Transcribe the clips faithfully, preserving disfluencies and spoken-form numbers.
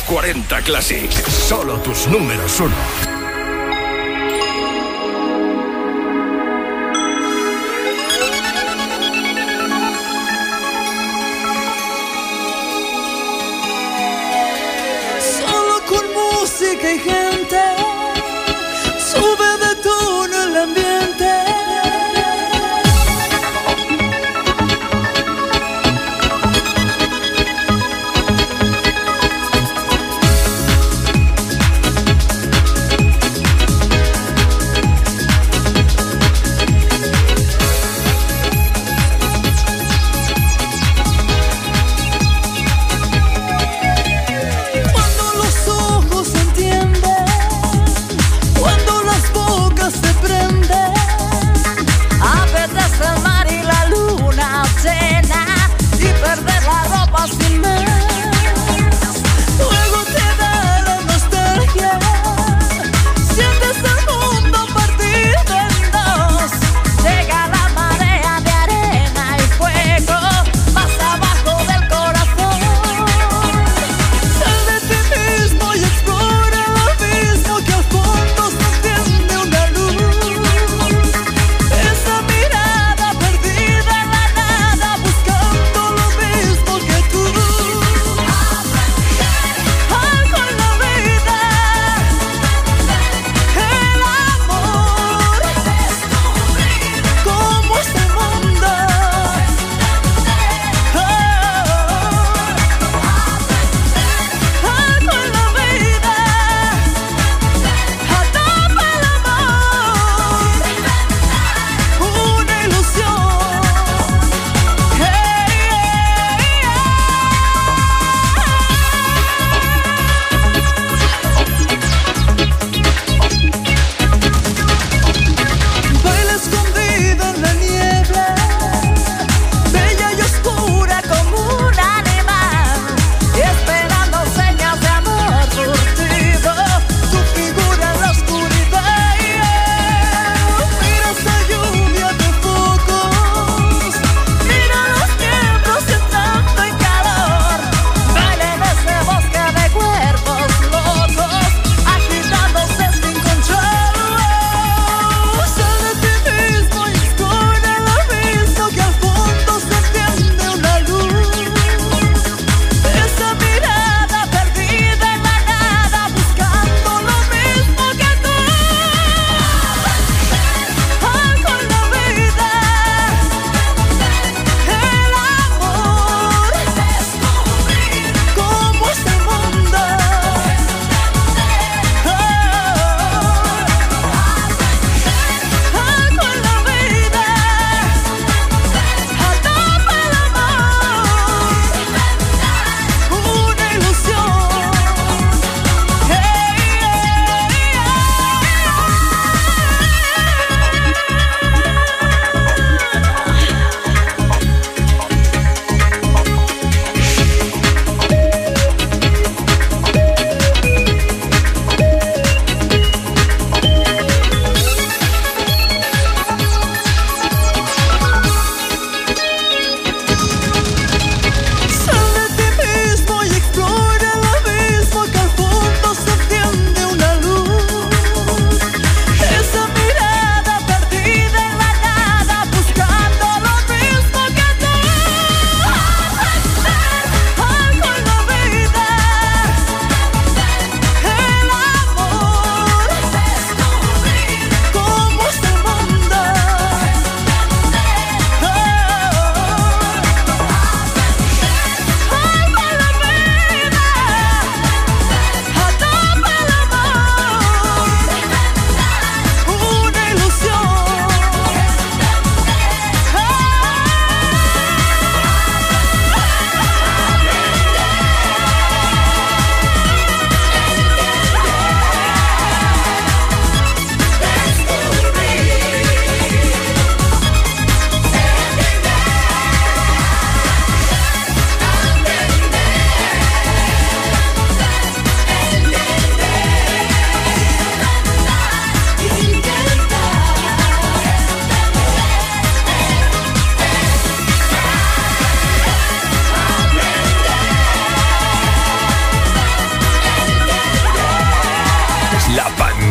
cuarenta Classic. Solo tus números uno. Solo con música y gente sube de tono el ambiente. Cuando los ojos entienden, cuando las voces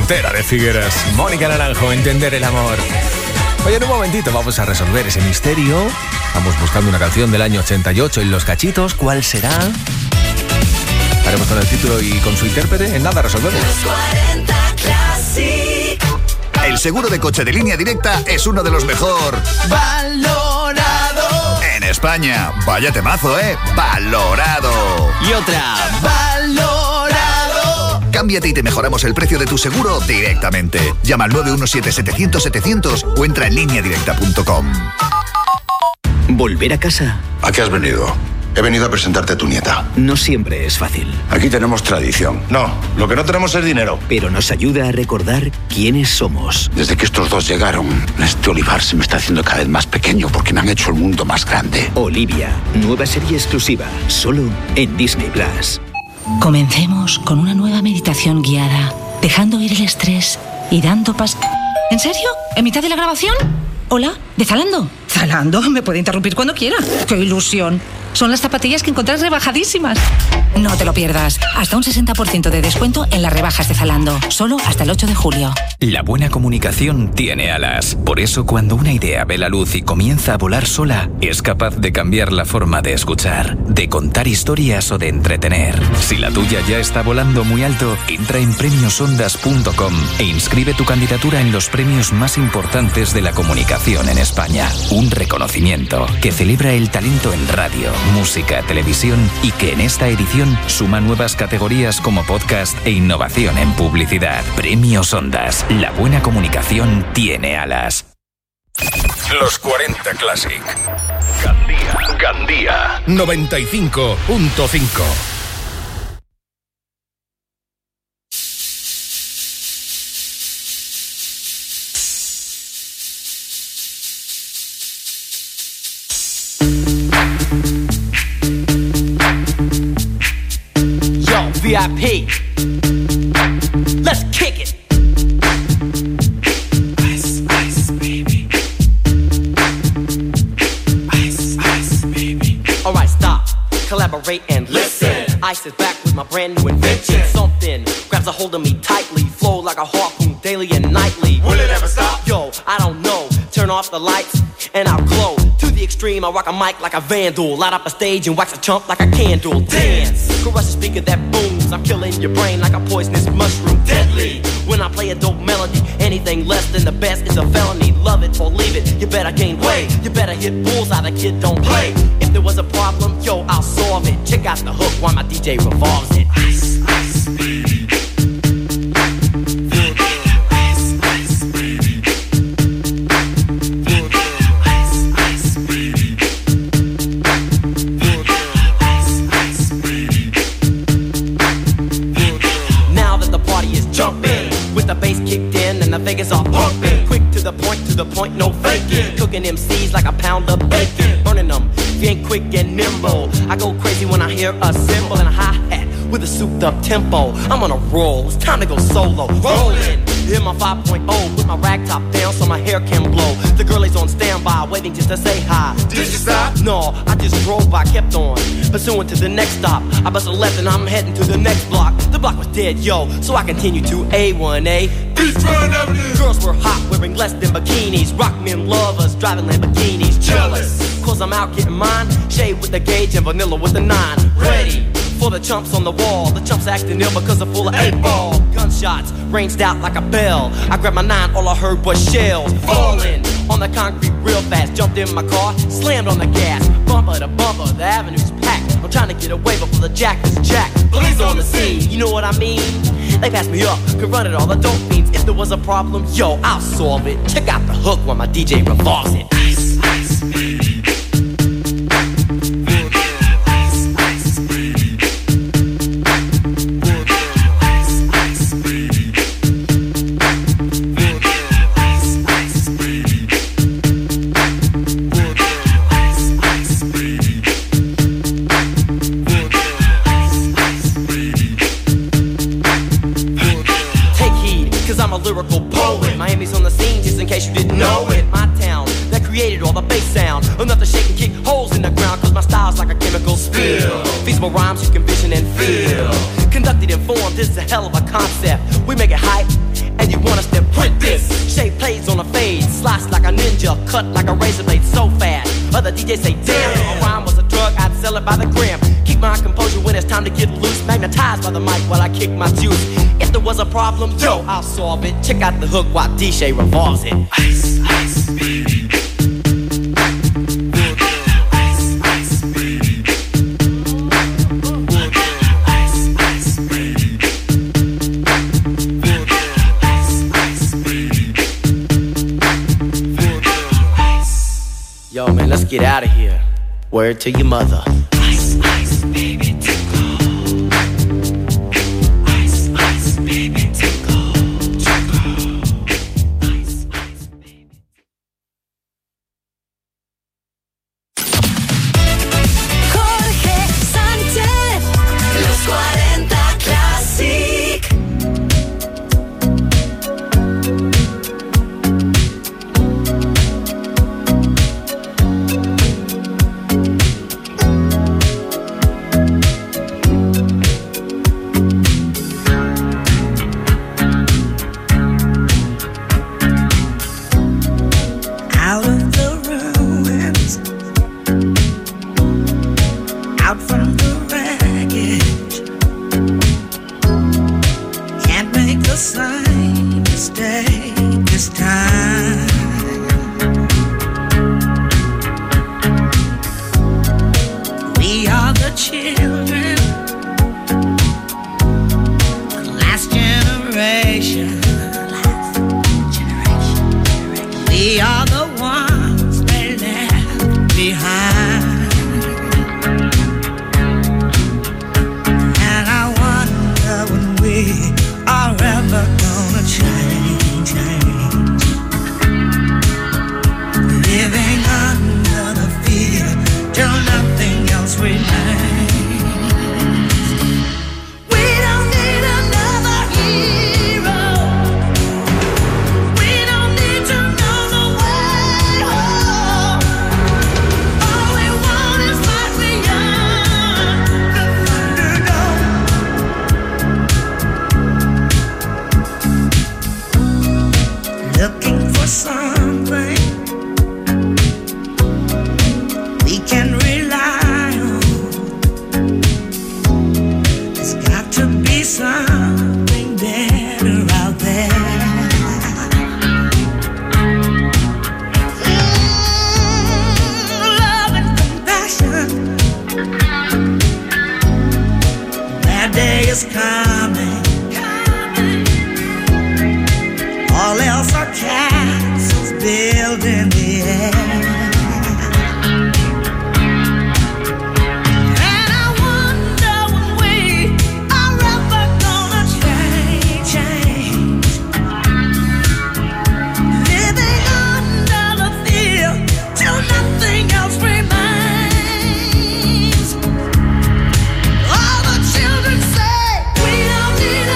Frontera de Figueras. Mónica Naranjo, Entender el amor. Oye, en un momentito vamos a resolver ese misterio. Vamos buscando una canción del año ochenta y ocho en Los Cachitos. ¿Cuál será? Haremos con el título y con su intérprete. En nada resolvemos. Los cuarenta Classic. El seguro de coche de Línea Directa es uno de los mejor Valorado en España. Vaya temazo, ¿eh? Valorado. Y otra. Valorado. Cámbiate y te mejoramos el precio de tu seguro directamente. Llama al nueve uno siete, setecientos, setecientos o entra en línea directa punto com. ¿Volver a casa? ¿A qué has venido? He venido a presentarte a tu nieta. No siempre es fácil. Aquí tenemos tradición. No, lo que no tenemos es dinero. Pero nos ayuda a recordar quiénes somos. Desde que estos dos llegaron, este olivar se me está haciendo cada vez más pequeño porque me han hecho el mundo más grande. Olivia, nueva serie exclusiva, solo en Disney Plus. Comencemos con una nueva meditación guiada, dejando ir el estrés y dando pas... ¿En serio? ¿En mitad de la grabación? ¿Hola? ¿De Zalando? ¿Zalando? Me puede interrumpir cuando quiera. ¡Qué ilusión! Son las zapatillas que encontrás rebajadísimas. No te lo pierdas. Hasta un sesenta por ciento de descuento en las rebajas de Zalando. Solo hasta el ocho de julio. La buena comunicación tiene alas. Por eso, cuando una idea ve la luz y comienza a volar sola, es capaz de cambiar la forma de escuchar, de contar historias o de entretener. Si la tuya ya está volando muy alto, entra en premios ondas punto com e inscribe tu candidatura en los premios más importantes de la comunicación en España. Un reconocimiento que celebra el talento en radio, música, televisión y que en esta edición suma nuevas categorías como podcast e innovación en publicidad. Premios Ondas. La buena comunicación tiene alas. Los cuarenta Classic. Gandía. Gandía. noventa y cinco punto cinco. V I P. Let's kick it. Ice, ice, baby. Ice, ice, baby. All right, stop, collaborate and listen. Ice is back with my brand new invention. Something grabs a hold of me tightly, flow like a harpoon daily and nightly. Will it ever stop? Yo, I don't know. Turn off the lights and I'll glow. To the extreme, I rock a mic like a vandal. Light up a stage and wax a chump like a candle. Dance, crush a speaker that booms. I'm killing your brain like a poisonous mushroom. Deadly, when I play a dope melody. Anything less than the best is a felony. Love it or leave it, you better gain weight. You better hit bullseye, the kid don't play. If there was a problem, yo, I'll solve it. Check out the hook while my D J revolves it. Ice, ice, baby. The bass kicked in and the Vegas are pumping. Quick to the point, to the point, no faking. Cooking M Cs like a pound of bacon. Burning them, if you ain't quick and nimble. I go crazy when I hear a cymbal and a hi-hat with a souped up tempo. I'm on a roll, it's time to go solo. Rolling, hit my five point oh, put my rag top down so my hair can blow. The girlie's on standby, waiting just to say hi. Did you stop? No, I just drove by, kept on pursuing to the next stop. I bust a left and I'm heading to the next block. The block was dead, yo, so I continue to A one A. Beachfront Avenue. Girls were hot, wearing less than bikinis. Rock men lovers, driving Lamborghinis. Jealous, cause I'm out getting mine. Shade with the gauge and vanilla with the nine. Ready for the chumps on the wall. The chumps acting ill because they're full of eight ball. Gunshots ranged out like a bell. I grabbed my nine, all I heard was shells falling on the concrete real fast. Jumped in my car, slammed on the gas. Bumper to bumper, the avenue's packed. I'm trying to get away before the jack is jacked. Police on the scene, you know what I mean? They passed me up, could run it all, the dope fiends. If there was a problem, yo, I'll solve it. Check out the hook while my D J revolves it. Ice, ice, baby. Lyrical poet, Miami's on the scene just in case you didn't know it. My town that created all the bass sound, enough to shake and kick holes in the ground. Cause my style's like a chemical spill. Feasible rhymes you can vision and feel. Conducted and formed, this is a hell of a concept. We make it hype and you want us to print this. Shape plays on a fade, slice like a ninja, cut like a razor blade so fast. Other D Js say, damn, if a rhyme was a drug, I'd sell it by the gram. Keep my composure when it's time to get loose, magnetized by the mic while I kick my juice. If there was a problem, yo, I'll solve it. Check out the hook while D J revolves it. Ice, ice, baby. Yo, man, let's get out of here. Word to your mother. Ice, ice, baby, tickle. Ice, ice, baby, tickle. Tickle. Ice, ice, baby. Jorge Sánchez, los cuarenta Classic. All the children say we don't need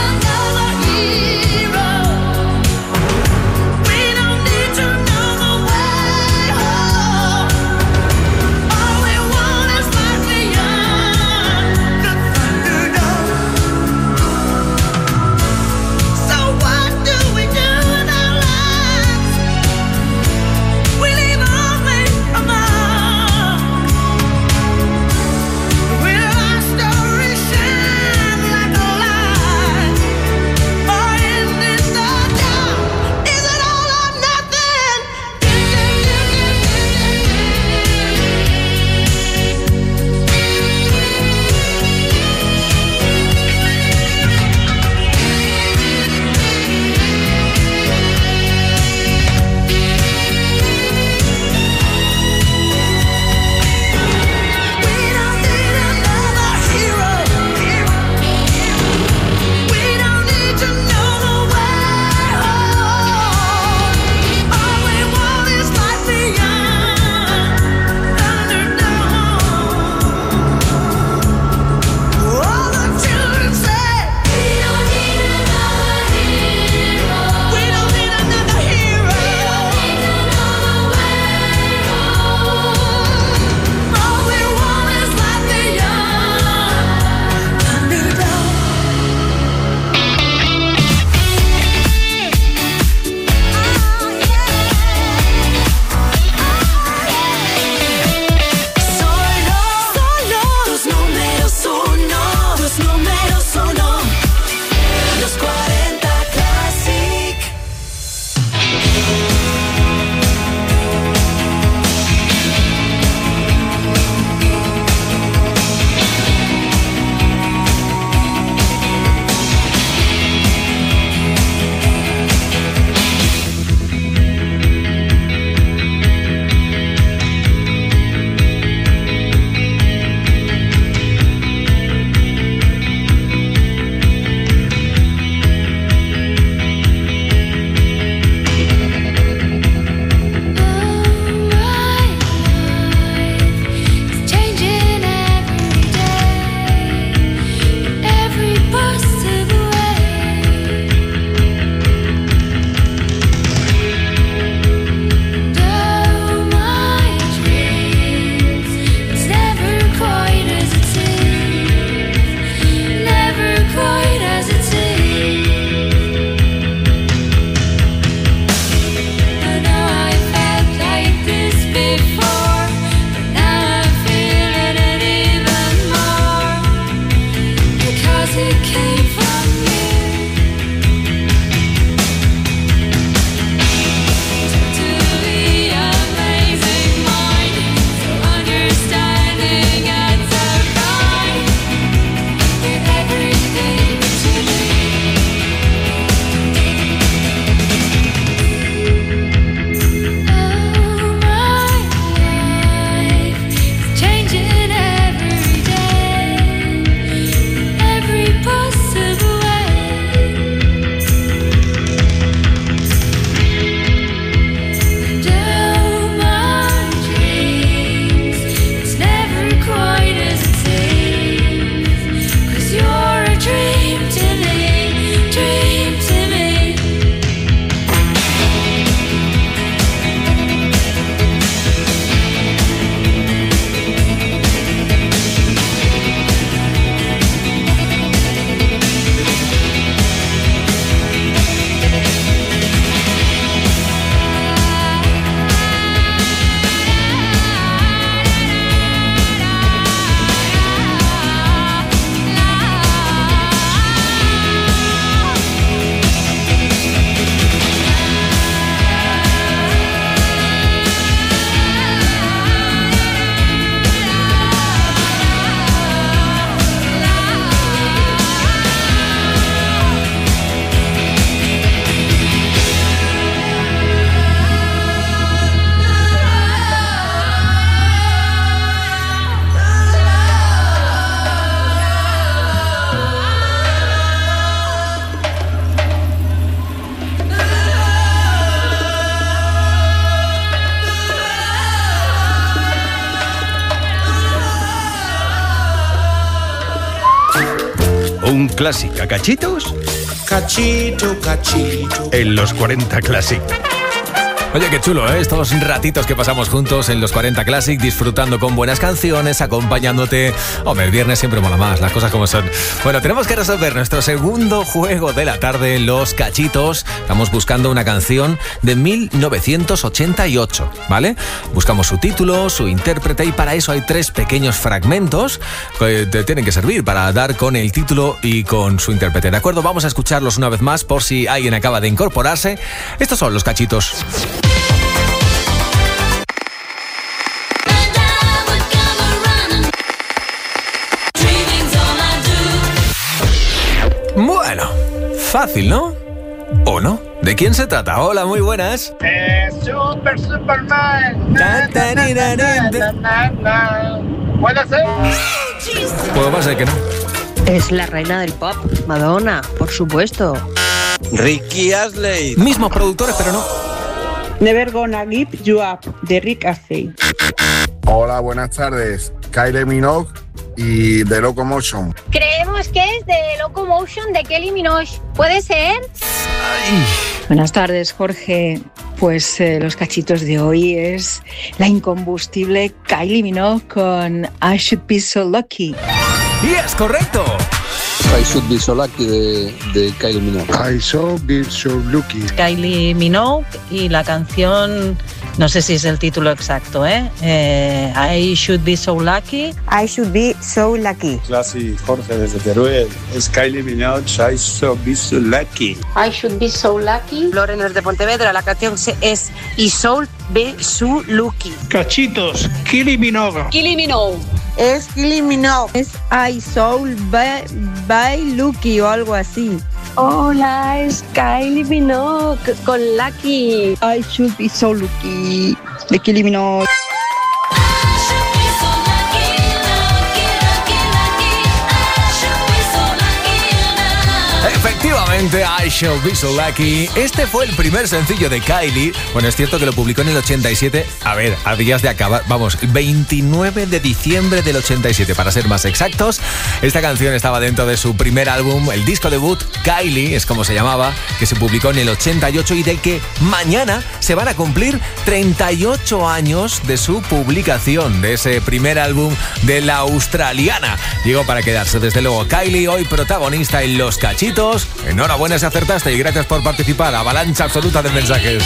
¿Un Classic a cachitos? Cachito, cachito. En los cuarenta Classic. Oye, qué chulo, ¿eh? Estos ratitos que pasamos juntos en los cuarenta Classic, disfrutando con buenas canciones, acompañándote. Hombre, el viernes siempre mola más, las cosas como son. Bueno, tenemos que resolver nuestro segundo juego de la tarde, Los Cachitos. Estamos buscando una canción de mil novecientos ochenta y ocho, ¿vale? Buscamos su título, su intérprete, y para eso hay tres pequeños fragmentos que te tienen que servir para dar con el título y con su intérprete, ¿de acuerdo? Vamos a escucharlos una vez más por si alguien acaba de incorporarse. Estos son Los Cachitos. Bueno, fácil, ¿no? ¿O no? ¿De quién se trata? Hola, muy buenas. Eh, Super Superman. Na, na, na, na, na, na, na. ¿Puede ser? Puedo ser que no. Es la reina del pop, Madonna, por supuesto. Ricky Astley. Mismos productores, pero no. Never Gonna Give You Up, de Rick Astley. Hola, buenas tardes. Kylie Minogue y The Locomotion. Creemos que es The Locomotion de Kylie Minogue. ¿Puede ser? Ay. Buenas tardes, Jorge. Pues eh, los cachitos de hoy es la incombustible Kylie Minogue con I Should Be So Lucky. ¡Y es correcto! I Should Be So Lucky de, de Kylie Minogue. I Should Be So Lucky. Kylie Minogue y la canción, no sé si es el título exacto, ¿eh? eh I Should Be So Lucky. I Should Be So Lucky. Classic, Jorge desde Teruel. Es Kylie Minogue, I Should Be So Lucky. I Should Be So Lucky. Loren es de Pontevedra, la canción es I Should Be So Lucky. Cachitos, Kylie Minogue. Kylie Minogue. Es Kylie Minogue. Es I Soul by, by Lucky o algo así. Hola, es Kylie Minogue con Lucky. I Should Be So Lucky de Kylie Minogue. Efectivamente, I Shall Be So Lucky. Este fue el primer sencillo de Kylie. Bueno, es cierto que lo publicó en el ochenta y siete. A ver, a días de acabar, vamos, veintinueve de diciembre del ochenta y siete, para ser más exactos. Esta canción estaba dentro de su primer álbum, el disco debut, Kylie, es como se llamaba, que se publicó en el ochenta y ocho y del que mañana se van a cumplir treinta y ocho años de su publicación, de ese primer álbum de la australiana. Llegó para quedarse, desde luego. Kylie, hoy protagonista en Los Cachitos. Enhorabuena si acertaste y gracias por participar. Avalancha absoluta de mensajes.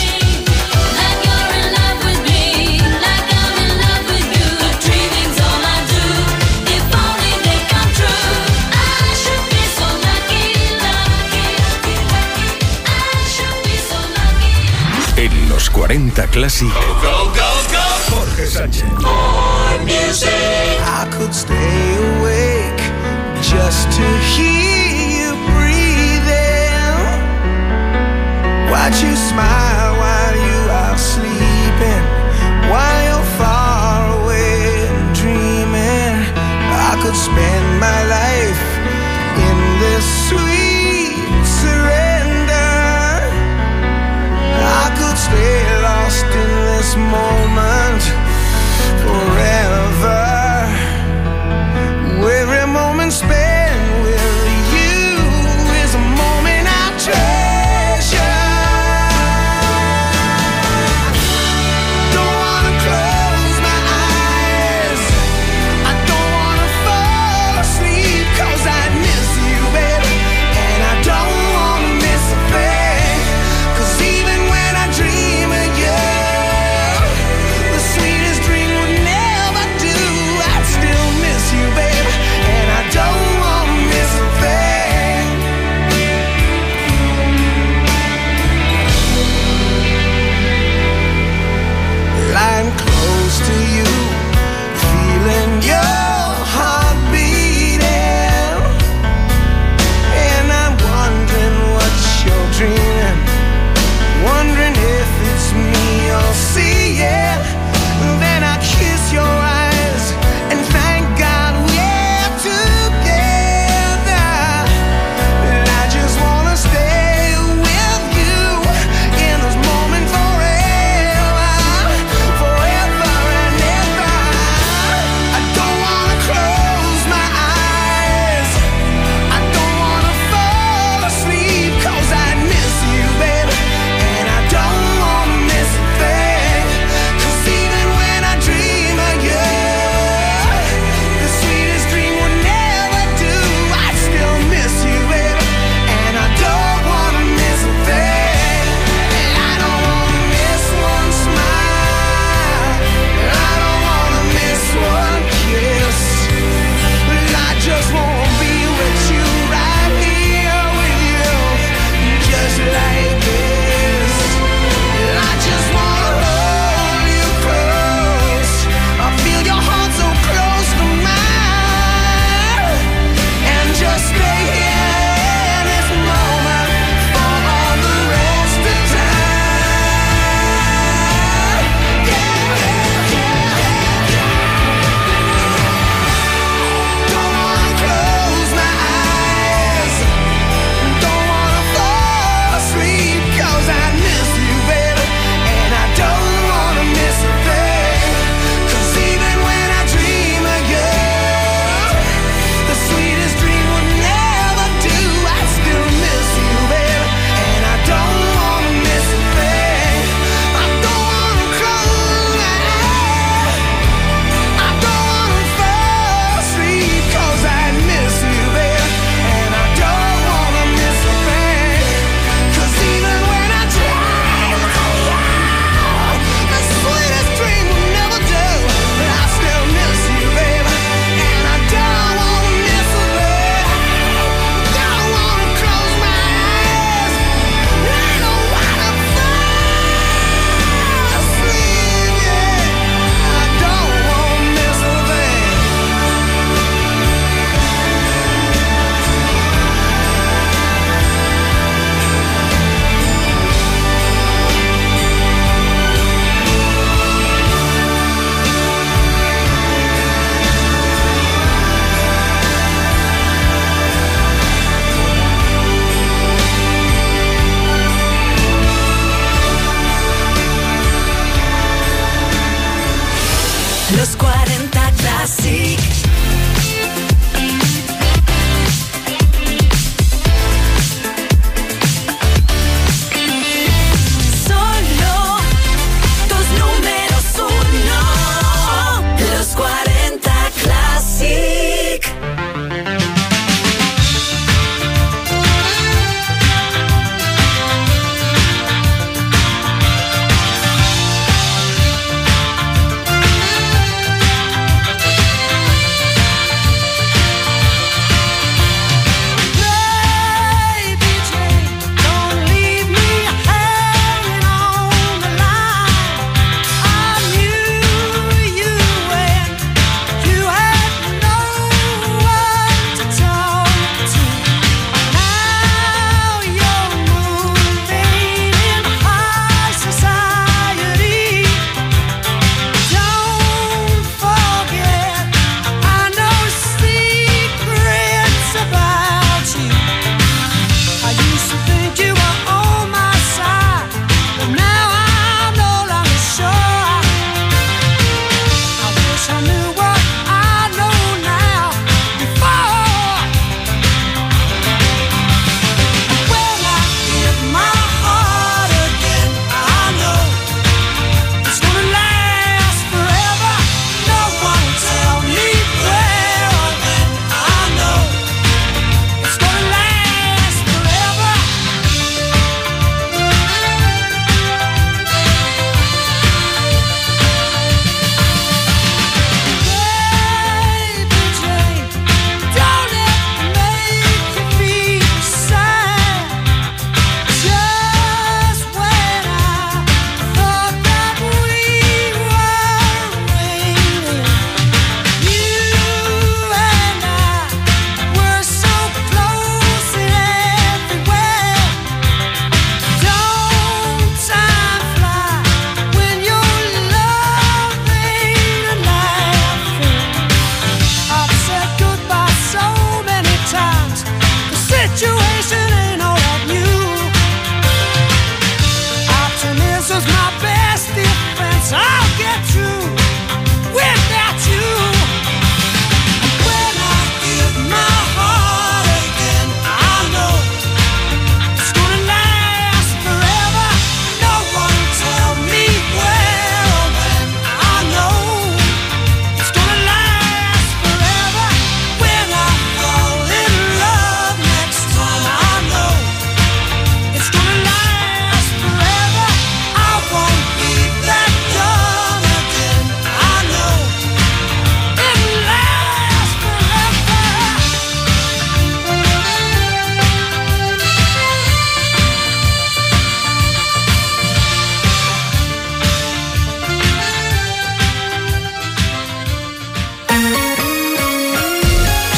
En los cuarenta Classic. Jorge Sánchez. More music. I could stay awake just to hear you breathing. Watch you smile while you are sleeping, while you're far away and dreaming. I could spend my life in this sweet surrender. I could stay lost in this moment forever. Every moment spent with you is a moment I treasure.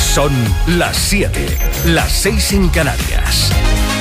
Son las siete, las seis en Canarias.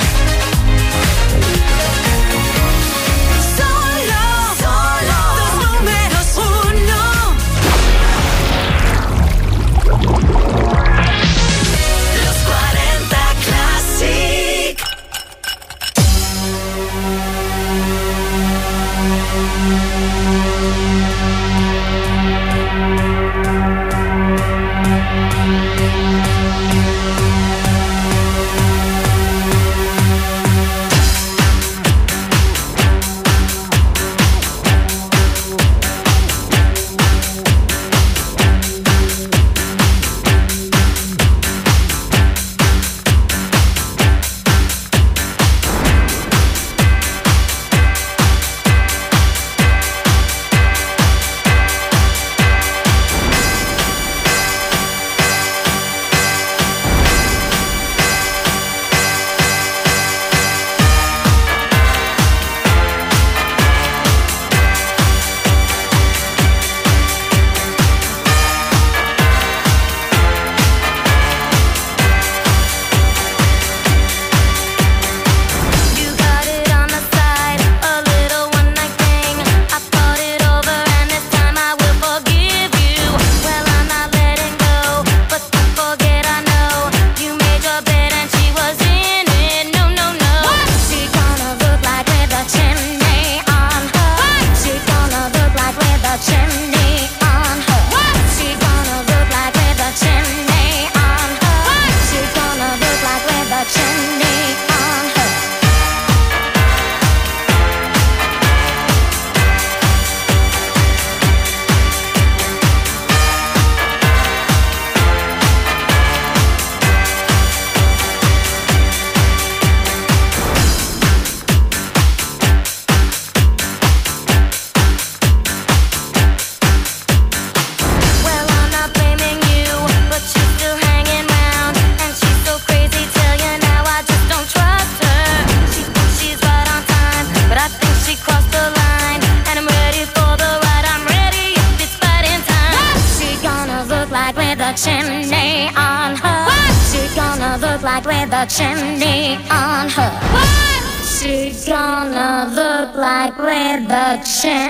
chimney on her. What? She gonna look like with a chimney on her. What? She gonna look like with a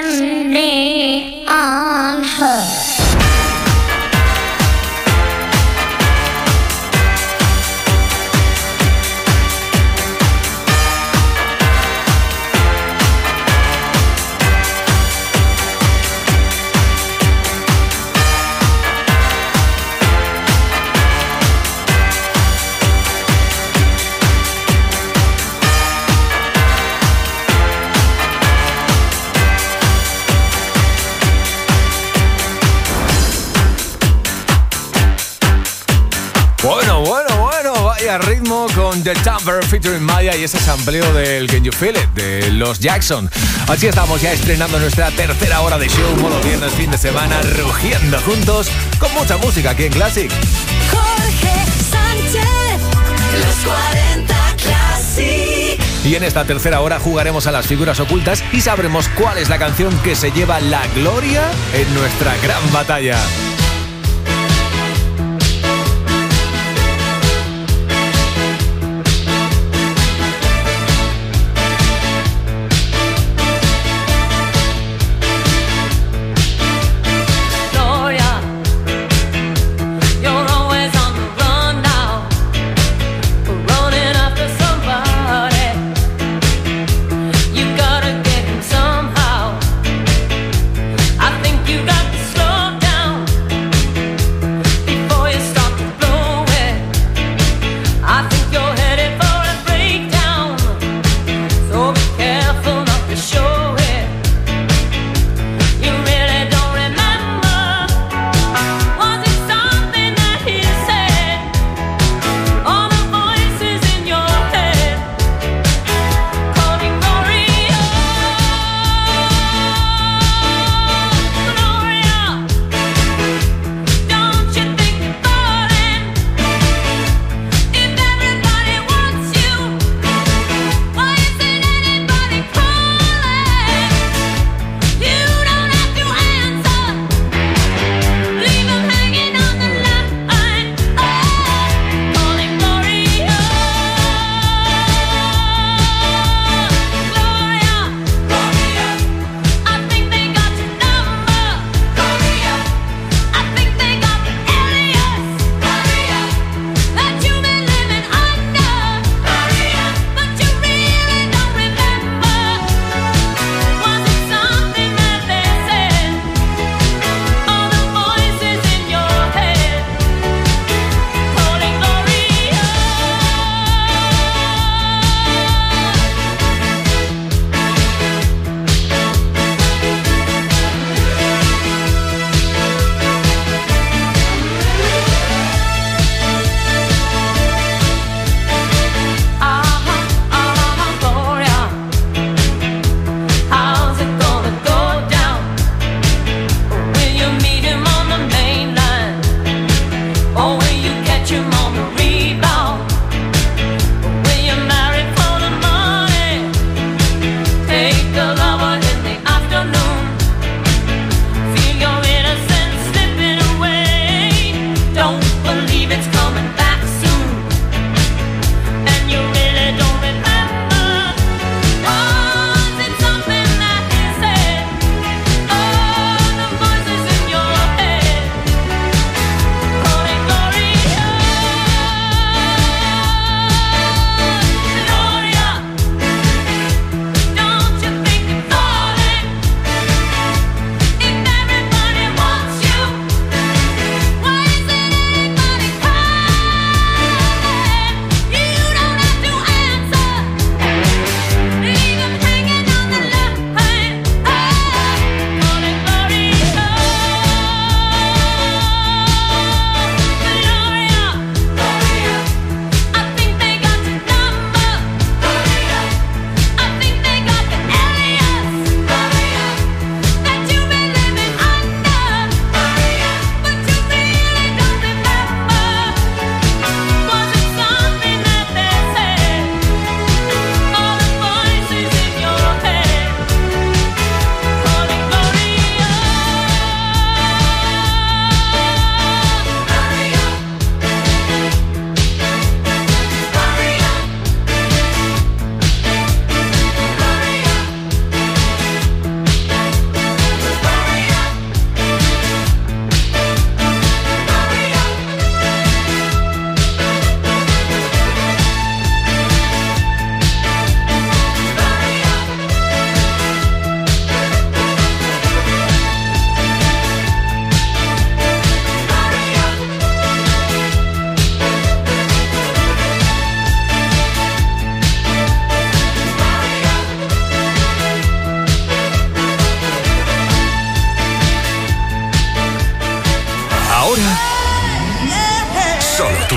chimney on her. Bueno, bueno, bueno, vaya ritmo con The Tamper featuring Maya y ese sampleo del Can You Feel It de los Jackson. Así estamos ya estrenando nuestra tercera hora de show, modo viernes, fin de semana, rugiendo juntos con mucha música aquí en Classic. Jorge Sánchez, los cuarenta Classic. Y en esta tercera hora jugaremos a las figuras ocultas y sabremos cuál es la canción que se lleva la gloria en nuestra gran batalla. Somehow, I think you got to slow down.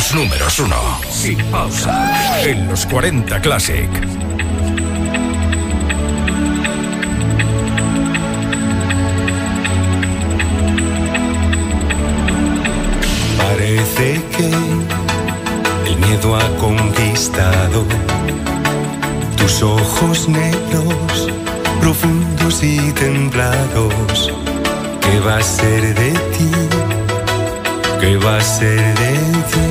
Tus números uno, sin pausa, en los cuarenta Classic. Parece que el miedo ha conquistado tus ojos negros, profundos y templados. ¿Qué va a ser de ti? ¿Qué va a ser de ti?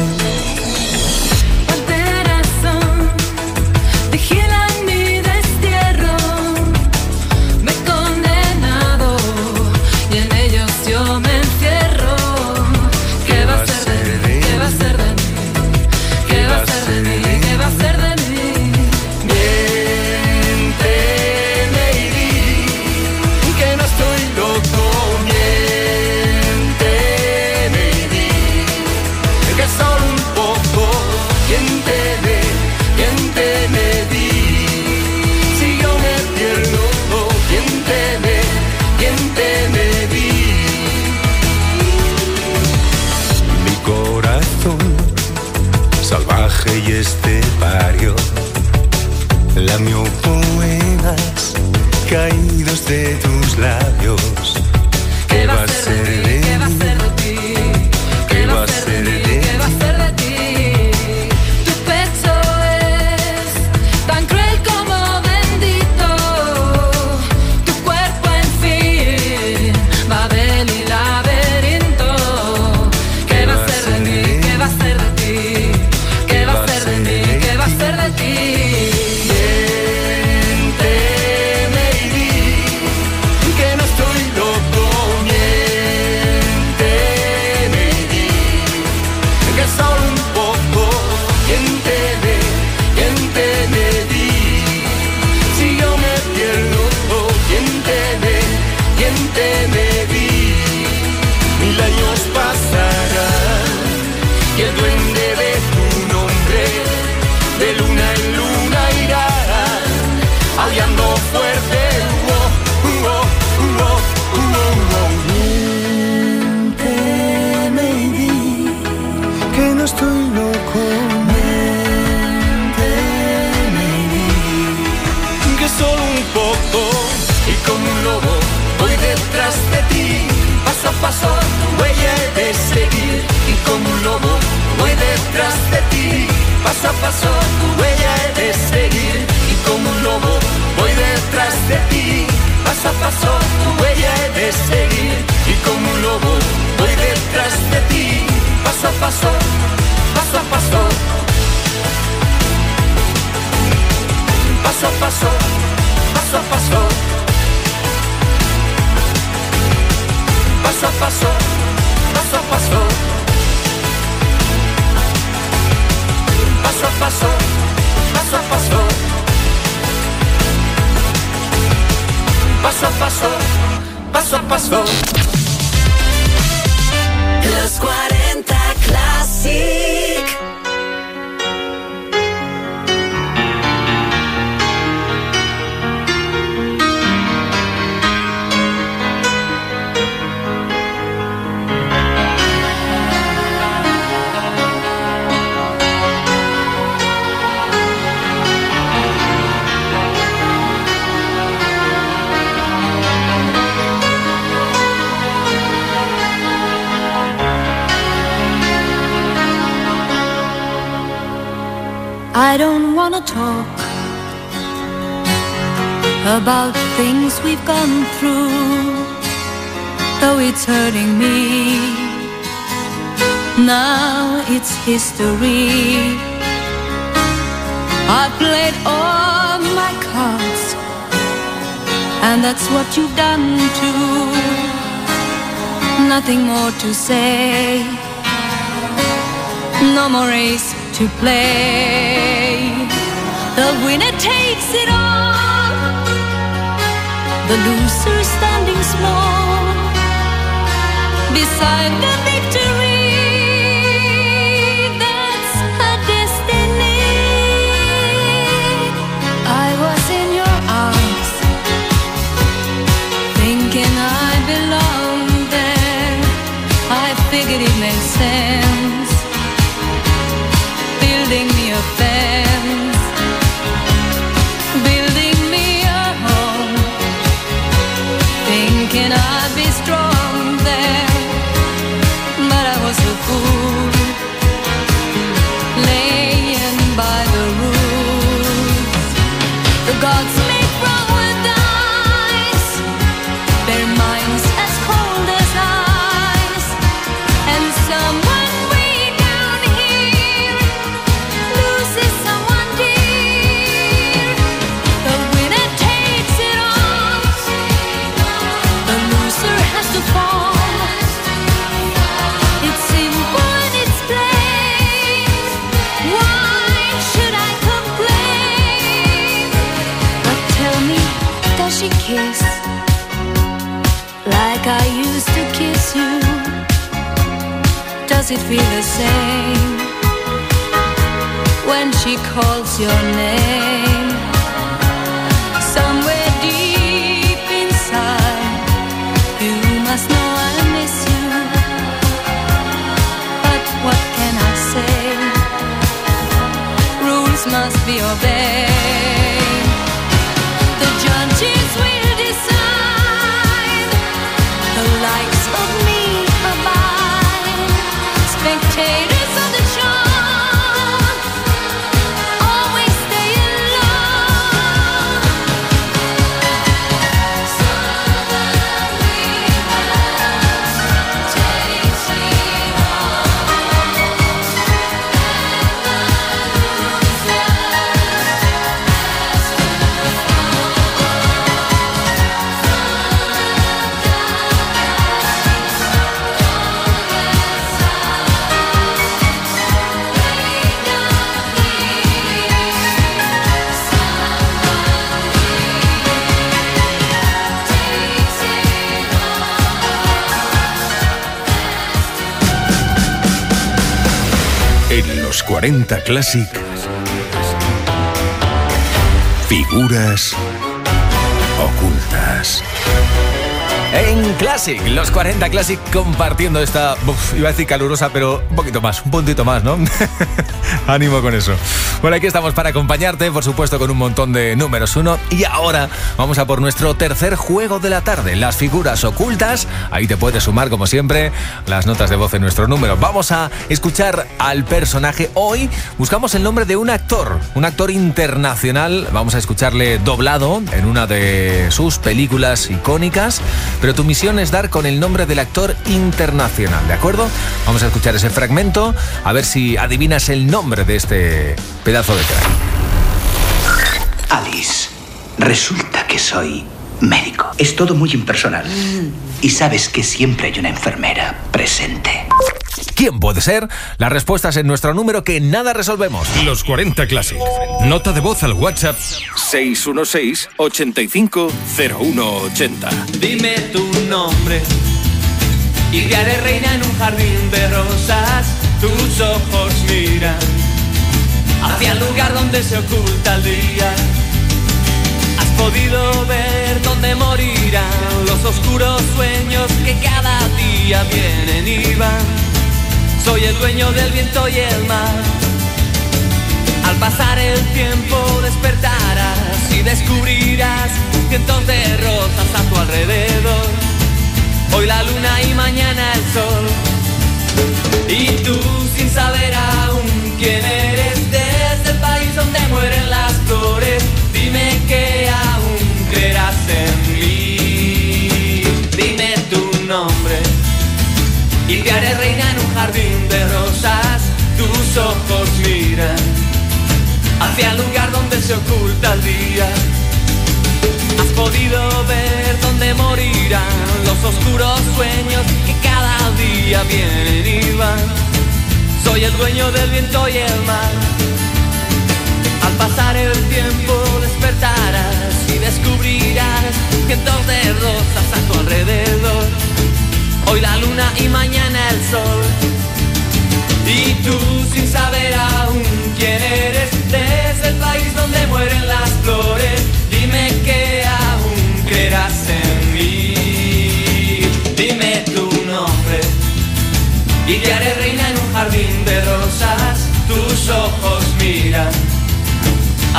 Y este barrio lamió poemas caídos de tus labios. ¿Qué va a ser de ti? ¿Qué va a ser de ti? ¿Qué va a ser de ti? ¿Qué va a ser de ti? Tu pecho es tan cruel como bendito. Tu cuerpo, en fin, Babel y laberinto. ¿Qué va a ser de ti? ¿Qué va a ser de ti? ¿Qué va a ser de ti? ¿Qué va a ser de ti? Miénteme y di que no estoy loco. Miénteme y di que solo un poco. Miénteme, miénteme y di si yo me pierdo. Miénteme, miénteme y di mil años pasarán y el duende de de luna en luna irá aullando fuerte. Uh, uh, uh, uh, uh, uh. Miénteme y di que no estoy loco. Miénteme y di que solo un poco y como un lobo voy detrás de ti. Paso a paso tu huella he de seguir y como un lobo voy detrás de ti. Paso a paso tu huella he de seguir y como un lobo voy detrás de ti. Paso a paso tu huella he de seguir y como un lobo voy detrás de ti. Paso a paso, paso a paso, paso a paso, paso a paso, paso a paso, paso a paso. Paso a paso, paso a paso, paso a paso, paso a paso. Los cuarenta Classic. I don't wanna talk about things we've gone through, though it's hurting me. Now it's history. I played all my cards, and that's what you've done too. Nothing more to say, no more race to play. The winner takes it all, the loser standing small beside the victory. That's a destiny. I was in your arms, thinking I belonged there. I figured it made sense a fence, building me a home, thinking I'd be strong there, but I was a fool, laying by the rules. The gods make wrong with dice, their minds as cold as ice, and someone way down here loses someone dear. The winner takes it all, the loser has to fall. It's simple and it's plain, why should I complain? But tell me, does she kiss like I used to kiss you? Does it feel the same when she calls your name? Somewhere deep inside, you must know I miss you. But what can I say? Rules must be obeyed. The judges will decide, the likes of me abide. Spectators of the show always stay alone. En los cuarenta Classic, figuras ocultas. En Classic, los cuarenta Classic compartiendo esta, uf, iba a decir calurosa, pero un poquito más, un puntito más, ¿no? Ánimo con eso. Bueno, aquí estamos para acompañarte, por supuesto, con un montón de números uno. Y ahora vamos a por nuestro tercer juego de la tarde, las figuras ocultas. Ahí te puedes sumar, como siempre, las notas de voz en nuestro número. Vamos a escuchar al personaje. Hoy buscamos el nombre de un actor, un actor internacional. Vamos a escucharle doblado en una de sus películas icónicas. Pero tu misión es dar con el nombre del actor internacional, ¿de acuerdo? Vamos a escuchar ese fragmento, a ver si adivinas el nombre de este pedazo de crack. Alice, resulta que soy médico. Es todo muy impersonal. Y sabes que siempre hay una enfermera presente. ¿Quién puede ser? Las respuestas en nuestro número que nada resolvemos. Los cuarenta Classic. Nota de voz al WhatsApp seis uno seis, ocho cinco, cero uno ocho cero. Dime tu nombre y te haré reina en un jardín de rosas. Tus ojos miran hacia el lugar donde se oculta el día. Has podido ver dónde morirán los oscuros sueños que cada día vienen y van. Soy el dueño del viento y el mar. Al pasar el tiempo despertarás y descubrirás cientos de rosas a tu alrededor. Hoy la luna y mañana el sol. Y tú, sin saber aún quién eres, desde el país donde mueren las flores, dime que aún creerás en mí. Dime tu nombre y te haré reina en un jardín de rosas. Tus ojos miran hacia el lugar donde se oculta el día. Has podido ver dónde morirán los oscuros sueños que cada día vienen y van. Soy el dueño del viento y el mar. Al pasar el tiempo despertarás y descubrirás cientos de rosas a tu alrededor. Hoy la luna y mañana el sol. Y tú, sin saber aún quién eres, desde el país donde mueren las flores, dime que aún creerás en mí. Dime tu nombre y te haré reina en un jardín de rosas. Tus ojos miran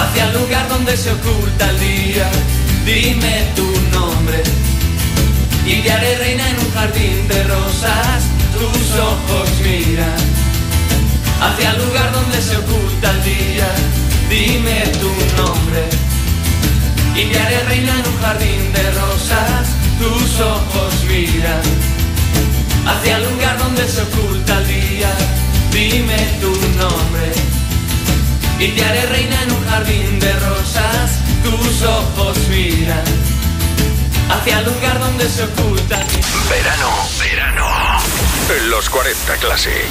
hacia el lugar donde se oculta el día. Dime tu nombre y te haré reina en un jardín de rosas. Tus ojos miran hacia el lugar donde se oculta el día. Dime tu nombre y te haré reina en un jardín de rosas. Tus ojos miran hacia el lugar donde se oculta el día. Dime tu nombre y te haré reina en un jardín de rosas. Tus ojos miran hacia el lugar donde se oculta el día. Verano, verano. En los cuarenta Classic.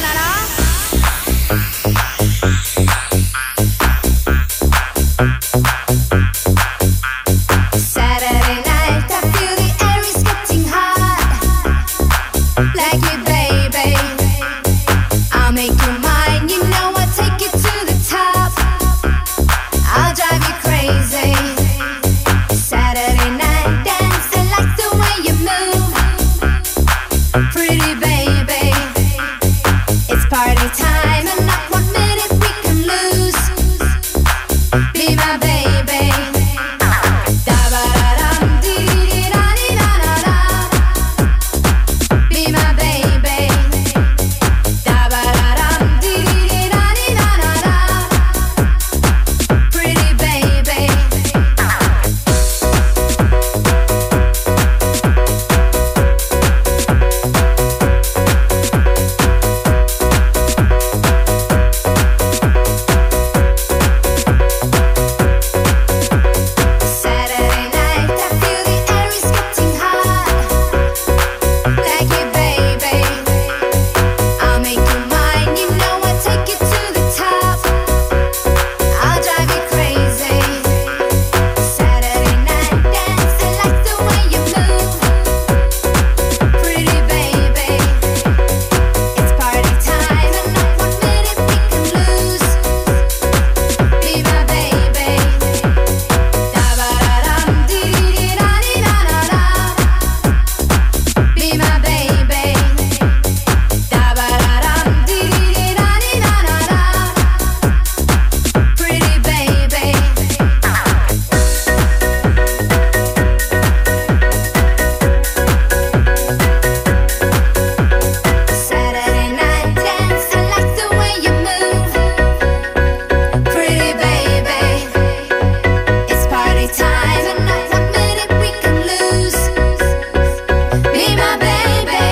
Saturday night, I feel the air is getting hot. Like you, baby, I'll make you mine. You know I'll take you to the top. I'll drive you crazy. Saturday night dance, I like the way you move. Pretty baby, it's party time and not one minute we can lose. Be my baby. Da-ba-da-dum, dee-dee-da-dee-da-da-da. Be my baby. Da-ba-da-dum, dee-dee-da-dee-da-da-da. Pretty baby. Saturday night, I feel the air is getting hot. Like you, baby, I'll make you mine. You know I'll take you to the top. I'll drive you crazy. Saturday night dance, I like the way you move. Pretty baby, it's party time and not one minute we can lose. Be my baby. Da-ba-da-dum, dee-dee-da-dee-da-da-da. Be my baby. Da-ba-da-dum, dee-dee-da-dee-da-da-da. Pretty baby. Saturday night dance, I like the way you move. Pretty baby, it's party time and not one minute we can lose. Be my baby.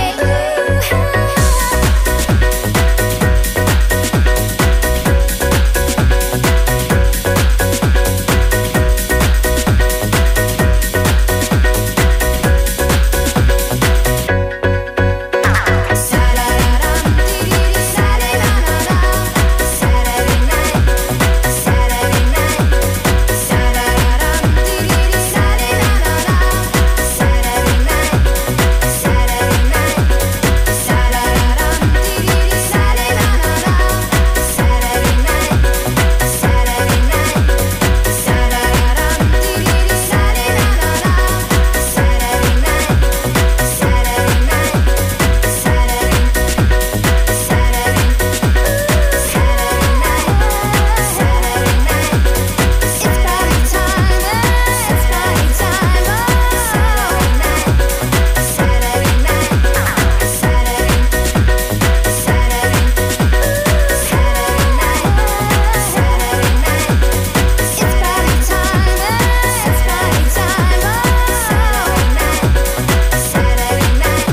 Sa-da-da-dum, dee-dee, sa-da-da-da-da. Saturday night, Saturday night, sa-da-da-dum, dee-dee, sa-da-da-da-da. Saturday night, Saturday night, sa-da-da-dum, dee-dee, sa-da-da-da-da. Saturday night, Saturday night, sa-da-da-dum, dee-dee, sa-da-da-da-da. Saturday night, Saturday night, Saturday, Saturday, Saturday night, Saturday night. It's party time, it's party time. Saturday night, Saturday night, Saturday, Saturday, Saturday night, Saturday night. It's party time, it's party time. Saturday night, Saturday night.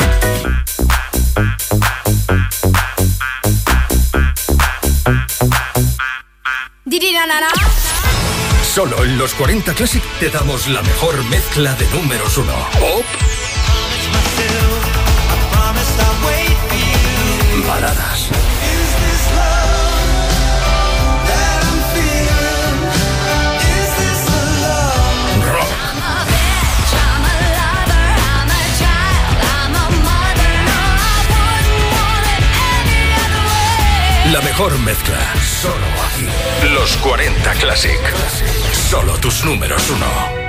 Di-di-da-da-da. Solo en los cuarenta Classic te damos la mejor mezcla de números uno. Pop, baladas, rock, la mejor mezcla. Solo aquí. Los cuarenta Classic. Solo tus números uno.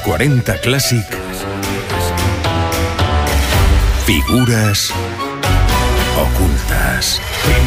cuarenta Classic. Figuras ocultas.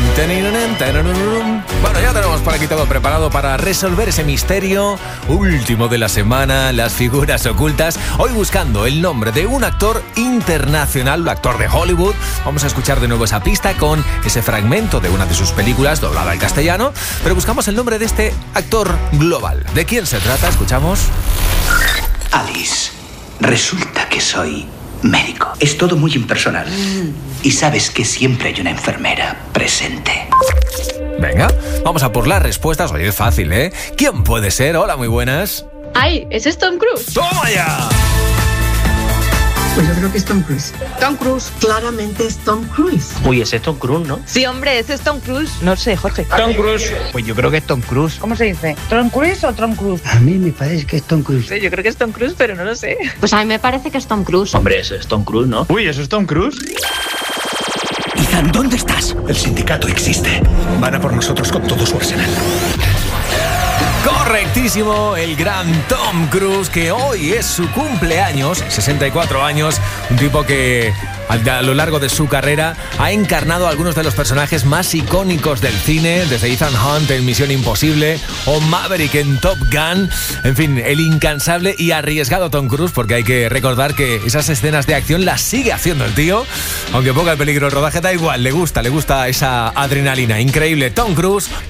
Bueno, ya tenemos por aquí todo preparado para resolver ese misterio último de la semana, las figuras ocultas. Hoy buscando el nombre de un actor internacional, un actor de Hollywood. Vamos a escuchar de nuevo esa pista con ese fragmento de una de sus películas doblada al castellano, pero buscamos el nombre de este actor global. ¿De quién se trata? Escuchamos. Alice, resulta que soy médico. Es todo muy impersonal. Y sabes que siempre hay una enfermera presente. Venga, vamos a por las respuestas. Oye, es fácil, ¿eh? ¿Quién puede ser? Hola, muy buenas. ¡Ay! ¡Ese es Tom Cruise! ¡Toma ya! Pues yo creo que es Tom Cruise. Tom Cruise, claramente es Tom Cruise. Uy, ese es Tom Cruise, ¿no? Sí, hombre, ese es Tom Cruise. No sé, Jorge. Tom Cruise. Pues yo creo que es Tom Cruise. ¿Cómo se dice? ¿Tom Cruise o Tom Cruise? A mí me parece que es Tom Cruise. Sí, yo creo que es Tom Cruise, pero no lo sé. Pues a mí me parece que es Tom Cruise. Hombre, ese es Tom Cruise, ¿no? Uy, ¿eso es Tom Cruise? Ethan, ¿dónde estás? El sindicato existe. Van a por nosotros con todo su arsenal. Correctísimo, el gran Tom Cruise, que hoy es su cumpleaños, sesenta y cuatro años, un tipo que a lo largo de su carrera ha encarnado a algunos de los personajes más icónicos del cine, desde Ethan Hunt en Misión Imposible o Maverick en Top Gun. En fin, el incansable y arriesgado Tom Cruise, porque hay que recordar que esas escenas de acción las sigue haciendo el tío, aunque ponga en peligro el rodaje, da igual, le gusta, le gusta esa adrenalina. Increíble, Tom Cruise.